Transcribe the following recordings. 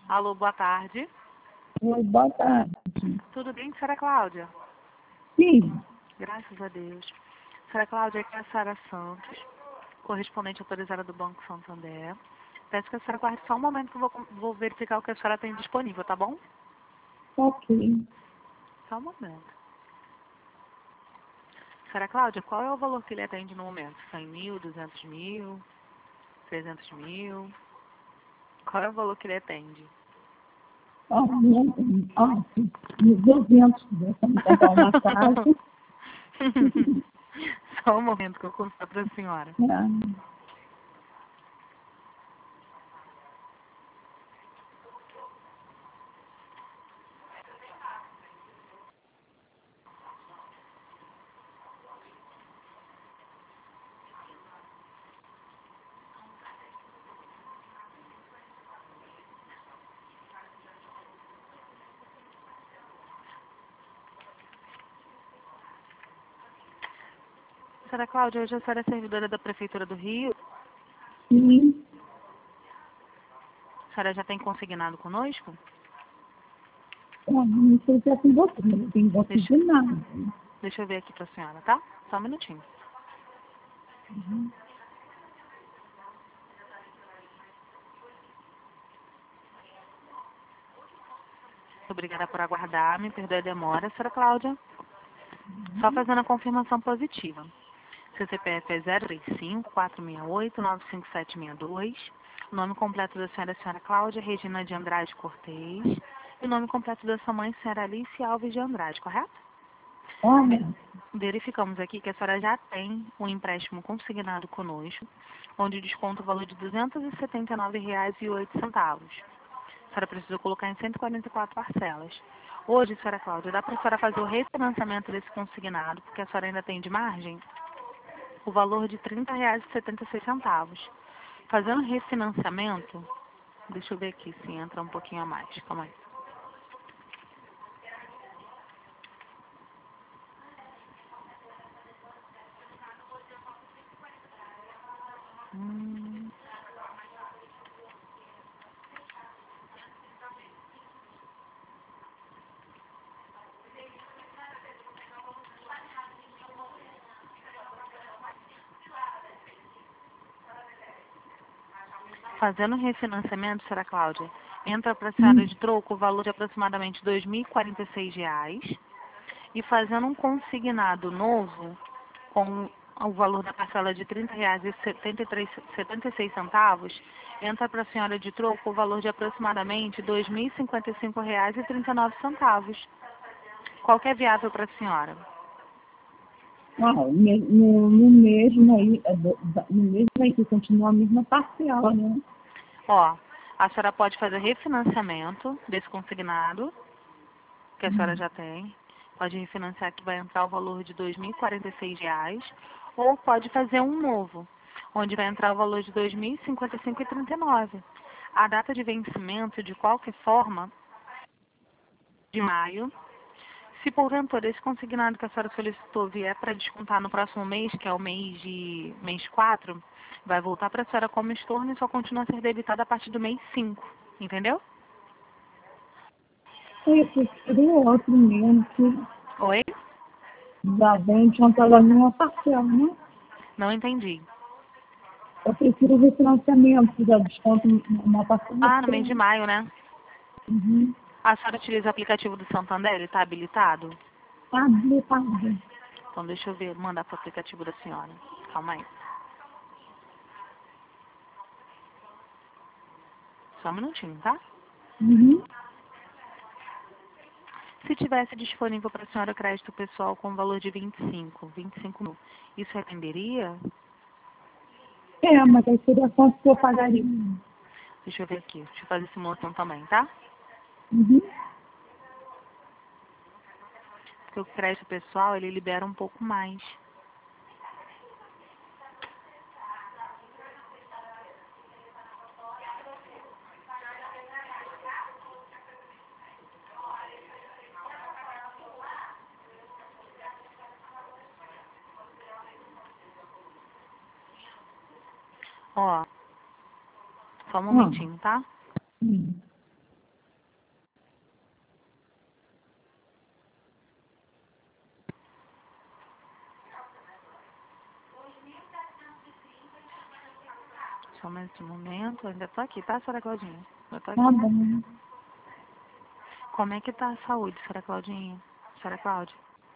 Alô, boa tarde. Oi, boa tarde. Tudo bem, senhora Cláudia? Sim. Graças a Deus. Senhora Cláudia, aqui é a Sara Santos, correspondente autorizada do Banco Santander. Peço que a senhora guarde só um momento que eu vou verificar o que a senhora tem disponível, tá bom? Ok. Só um momento. Senhora Cláudia, qual é o valor que ele atende no momento? 100 mil, 200 mil, 300 mil? Qual é o valor que ele atende? Nos 200, deixa eu comprar uma casa. Só um momento que eu conto para a senhora. Senhora Cláudia, hoje a senhora é servidora da Prefeitura do Rio. Sim. A senhora já tem consignado conosco? Não sei se é com você, não tem você de nada. Deixa eu ver aqui para a senhora, tá? Só um minutinho. Obrigada por aguardar. Me perdoe a demora, senhora Cláudia. Só fazendo a confirmação positiva. Seu CPF é 035-468-95762. O nome completo da senhora é a senhora Cláudia Regina de Andrade Cortez. E o nome completo da sua mãe, senhora Alice Alves de Andrade, correto? Verificamos aqui que a senhora já tem um empréstimo consignado conosco, onde desconta o valor de R$ 279,08. A senhora precisou colocar em 144 parcelas. Hoje, senhora Cláudia, dá para a senhora fazer o refinanciamento desse consignado, porque a senhora ainda tem de margem o valor de R$ 30,76. Fazendo refinanciamento, deixa eu ver aqui se entra um pouquinho a mais. Calma aí. Fazendo refinanciamento, senhora Cláudia, entra para a senhora de troco o valor de aproximadamente R$ 2.046. E fazendo um consignado novo, com o valor da parcela de R$ 30,76, entra para a senhora de troco o valor de aproximadamente R$ 2.055,39. Qual que é viável para a senhora? No mesmo aí que continua a mesma parcela, né? Ó, a senhora pode fazer refinanciamento desse consignado, que a senhora já tem. Pode refinanciar que vai entrar o valor de R$ 2.046, ou pode fazer um novo, onde vai entrar o valor de R$ 2.055,39. A data de vencimento, de qualquer forma, de maio. Se porventura esse consignado que a senhora solicitou vier para descontar no próximo mês, que é o mês 4, vai voltar para a senhora como estorno e só continua a ser debitado a partir do mês 5. Entendeu? Eu prefiro o outro mesmo, que Oi? já vem adiantado a minha parcela, né? Não entendi. Eu prefiro o refinanciamento, que já desconto uma parcela. Ah, no mês de maio, né? Uhum. A senhora utiliza o aplicativo do Santander? Ele está habilitado? Tá habilitado. Então deixa eu ver, mandar para o aplicativo da senhora. Calma aí. Só um minutinho, tá? Uhum. Se tivesse disponível para a senhora crédito pessoal com valor de 25 mil, isso atenderia? Mas aí seria quanto que eu pagaria? Deixa eu ver aqui. Deixa eu fazer simulação também, tá? Uhum. Porque o crédito pessoal, ele libera um pouco mais. Ó, só um momentinho, tá? Uhum. nesse momento. Eu ainda tô aqui, tá, senhora Claudinha? Eu tô aqui. Tá bom. Como é que tá a saúde, senhora Claudinha? Senhora Cláudia?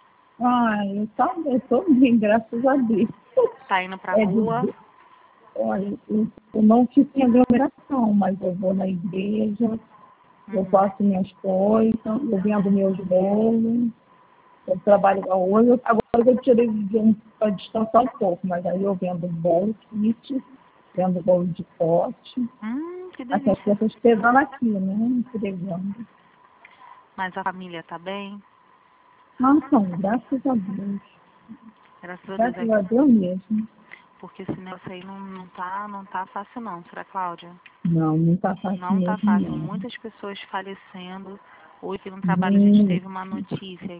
Eu tô bem, graças a Deus. Tá indo pra É rua? olha, eu não fico em aglomeração, mas eu vou na igreja, eu faço minhas coisas, eu vendo meus bolos, eu trabalho hoje. Agora eu tirei para descansar um pouco, mas aí eu vendo bolo, kit, vendo bolo de pote. Que Assim, as delícia. pessoas pegando aqui, né? Entregando. Mas a família tá bem? Então, graças a Deus. Graças a Deus. Graças a Deus mesmo. Porque esse negócio aí não tá fácil não, senhora Cláudia. Não tá fácil Não tá mesmo, fácil. não. Muitas pessoas falecendo. Hoje no trabalho a gente Muito. teve uma notícia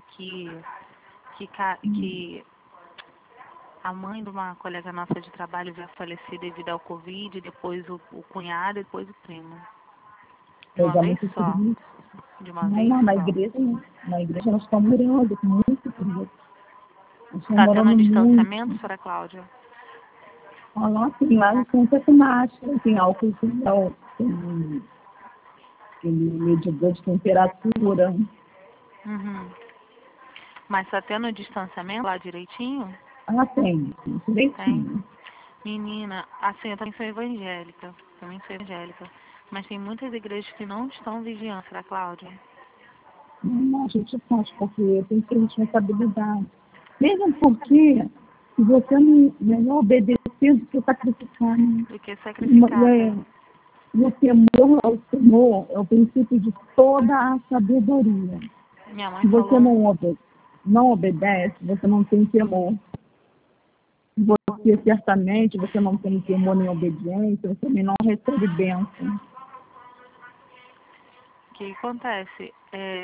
que a mãe de uma colega nossa de trabalho veio a falecer devido ao Covid, depois o cunhado e depois o primo. De uma Coisa vez muito só. triste. De uma Não, vez não, só. na igreja nós estamos morando, muito triste. Nós estamos Tá tendo morando distanciamento, muito. senhora Cláudia? Olha, assim, lá não tem com máscara, tem álcool gel, tem aquele medidor de temperatura. Uhum. Mas tá tendo distanciamento lá direitinho? Tem, Tem. direitinho. Menina, assim, eu também sou evangélica. Também sou evangélica. Mas tem muitas igrejas que não estão vigiando, será, Cláudia? Não, a gente faz, porque tem que ter responsabilidade. Mesmo porque, se você não melhor obedecer do que sacrificar, né? Do que E sacrificar, tá? o temor ao Senhor é o princípio de toda a sabedoria. Minha mãe Se você falou, não obedece, você não tem temor. Você certamente, você não tem temor nem obediência, você também não recebe bênção. o que acontece?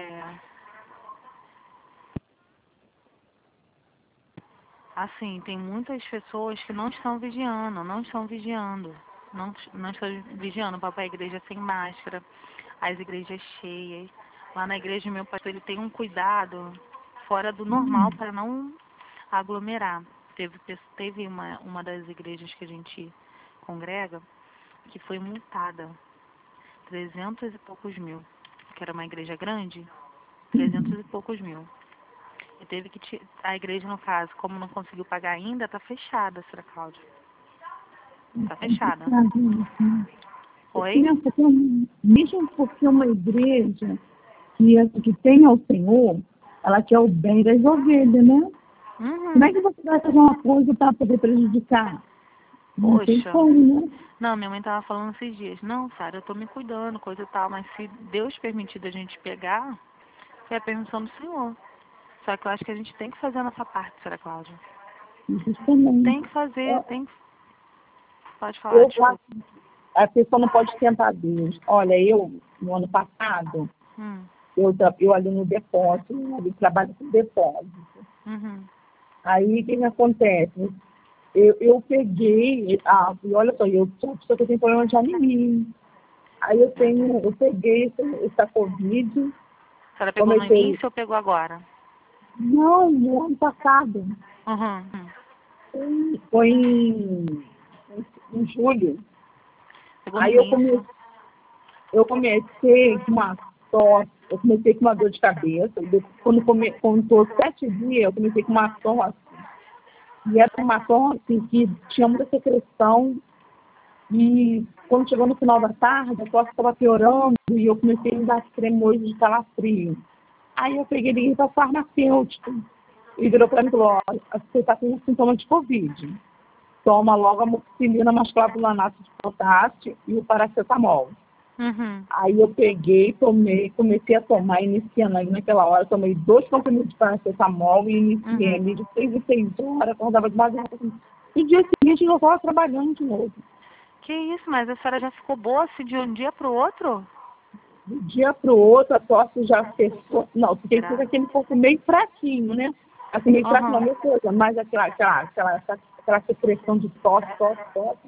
Assim, tem muitas pessoas que não estão vigiando, não estão vigiando. Não estão vigiando para a igreja sem máscara, as igrejas cheias. Lá na igreja, meu pastor, ele tem um cuidado fora do normal para não aglomerar. Teve uma das igrejas que a gente congrega que foi multada 300 e poucos mil, que era uma igreja grande, 300 e poucos mil. E teve que a igreja, no caso, como não conseguiu pagar ainda, tá fechada, senhora Cláudia. Tá fechada. Oi? Mesmo porque uma igreja que tem ao Senhor, ela quer o bem das ovelhas, né? Como é Uhum. que você vai fazer uma coisa para poder prejudicar? Não tem Poxa. como, né? Não, minha mãe tava falando esses dias. Não, Sara, eu tô me cuidando, coisa e tal, mas se Deus permitir a gente pegar, foi a permissão do Senhor. Só que eu acho que a gente tem que fazer a nossa parte, senhora Cláudia. Tem Justamente. que fazer, tem que... Pode falar, Eu, desculpa. a pessoa não pode tentar Deus. Olha, no ano passado, Hum. eu ali no depósito, ali trabalho com depósito. Uhum. Aí, o que acontece? Eu peguei, e olha só, eu sou uma pessoa que tem problema de anemia. Aí eu peguei essa Covid, A senhora pegou no comecei, início ou pegou agora? não, no ano passado, Uhum. foi em julho. Pegou no Aí início. eu comecei com uma tosse, eu comecei com uma dor de cabeça, quando estou 7 dias, eu comecei com uma tosse, e era uma tosse que tinha muita secreção, e quando chegou no final da tarde, a tosse estava piorando, e eu comecei a dar tremoso de calafrio. Aí eu peguei e liguei para o farmacêutico, e virou para mim e falou, ó, você está com sintoma de Covid. Toma logo a amoxicilina, mais clavulanato de potássio e o paracetamol. Uhum. Aí eu peguei, tomei, comecei a tomar, iniciando aí naquela hora, tomei 2 comprimidos de paracetamol e iniciei Uhum. ali de 6 em 6 horas, acordava de madrugada. E no dia seguinte eu estava trabalhando de novo. Que isso, mas a senhora já ficou boa assim de um dia pro outro? De um dia para o outro, a tosse já cessou. Não, fiquei com Será? aquele corpo meio fraquinho, né? Assim, meio fraquinho, não, Aham. meio coisa, mas aquela secreção de tosse, tosse, tosse.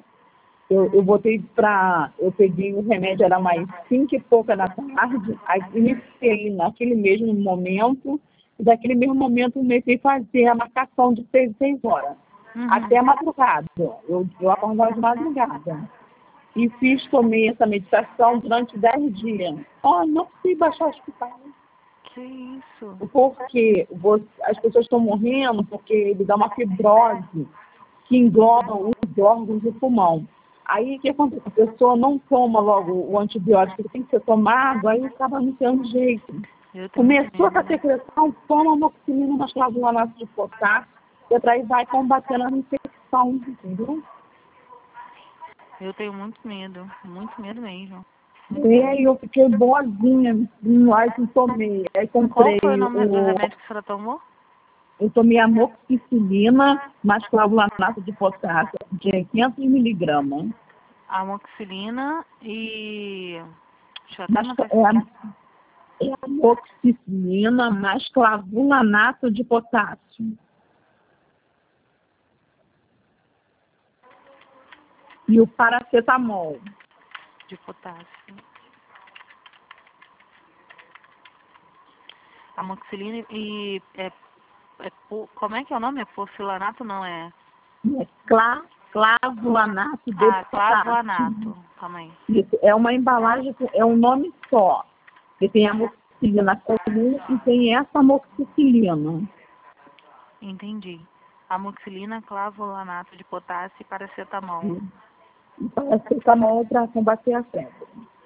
Eu peguei o remédio, era mais 5 e pouca da tarde, aí iniciei naquele mesmo momento, e daquele mesmo momento comecei a fazer a marcação de 6 horas, Uhum. até a madrugada. Eu acordava de madrugada. e tomei essa medicação durante 10 dias. Oh, não consegui baixar o hospital. Que isso? Porque as pessoas estão morrendo porque ele dá uma fibrose que engloba os órgãos do pulmão. Aí o que acontece? A pessoa não toma logo o antibiótico que tem que ser tomado, aí acaba não tendo jeito. Começou a secreção, toma amoxicilina na clavulanato de potássio, e aí vai combatendo a infecção, entendeu? Eu tenho muito medo mesmo. E aí eu fiquei boazinha, aí tomei. Aí comprei. Qual foi o nome do remédio que a senhora tomou? Eu tomei amoxicilina mais clavulanato de potássio de 500 miligramas. Amoxicilina e... Deixa eu até Mas anotar aqui. é amoxicilina mais clavulanato de potássio. E o paracetamol. De potássio. Amoxicilina e... como é que é o nome? É porcelanato? Não é? Clavulanato de potássio. Clavulanato. Calma aí. Isso, é uma embalagem, é um nome só. Que tem amoxicilina comum e tem essa amoxicilina. Entendi. Amoxicilina, clavulanato de potássio e paracetamol. E paracetamol para combater a febre.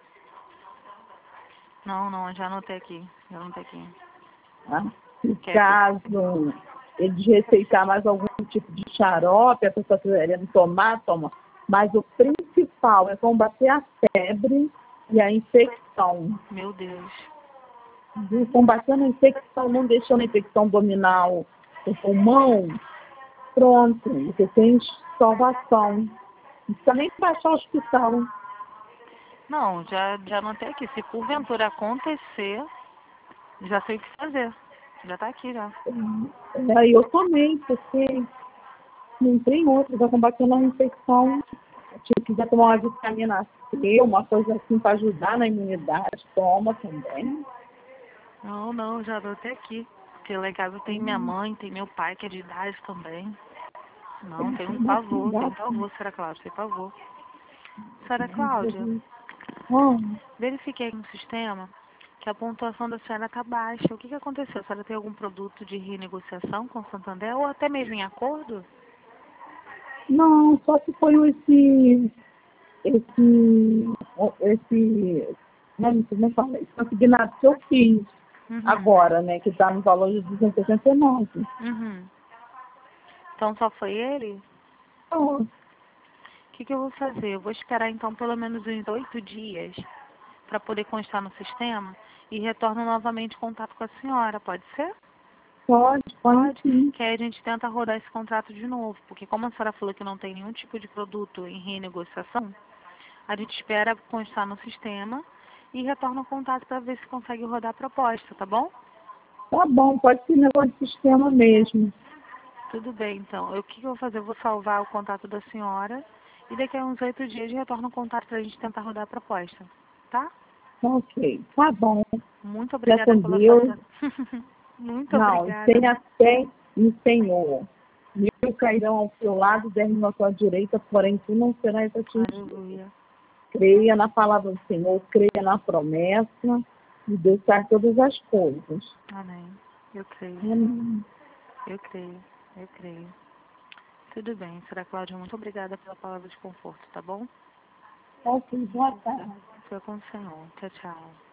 Não, já anotei aqui. Tá? Se caso eles receitar mais algum tipo de xarope, a pessoa querendo tomar, toma. Mas o principal é combater a febre e a infecção. Meu Deus. E combatendo a infecção, não deixando a infecção dominar o pulmão, pronto, você tem salvação. Não precisa nem baixar o hospital. Não, já anotei aqui. Se porventura acontecer, já sei o que fazer. Já tá aqui já. Aí eu tomei, porque não tem outra, vai combatendo a infecção. Se quiser tomar uma vitamina C, uma coisa assim para ajudar na imunidade, toma também. Não, já anotei aqui. Porque lá em casa tem minha mãe, tem meu pai que é de idade também. Não, tem um pavor, Sra. Cláudia, tem pavor. Sra. Cláudia, verifiquei no sistema que a pontuação da senhora está baixa. O que aconteceu? A senhora tem algum produto de renegociação com o Santander ou até mesmo em acordo? Não, só se foi como fala, esse consignado que eu fiz agora, né, que está no valor de 269. Então só foi ele? Oh. O que eu vou fazer? Eu vou esperar então pelo menos uns 8 dias para poder constar no sistema e retorno novamente contato com a senhora, pode ser? Pode sim. Que aí a gente tenta rodar esse contrato de novo, porque como a senhora falou que não tem nenhum tipo de produto em renegociação, a gente espera constar no sistema e retorna o contato para ver se consegue rodar a proposta, tá bom? Tá bom, pode ser negócio de sistema mesmo. Tudo bem, então. O que eu vou fazer? Eu vou salvar o contato da senhora e daqui a uns 8 dias retorno o contato para a gente tentar rodar a proposta, tá? Ok, tá bom. Muito obrigada pela sua... Muito obrigada. Tenha fé no Senhor. Mil cairão ao seu lado, 10 à sua direita, porém tu não serás atingido. Aleluia. Creia na palavra do Senhor, creia na promessa e Deus faz todas as coisas. Amém. Eu creio. Amém. Eu creio. Tudo bem, Sra. Cláudia, muito obrigada pela palavra de conforto, tá bom? Ok, boa tarde. Fica com o Senhor. Tchau, tchau.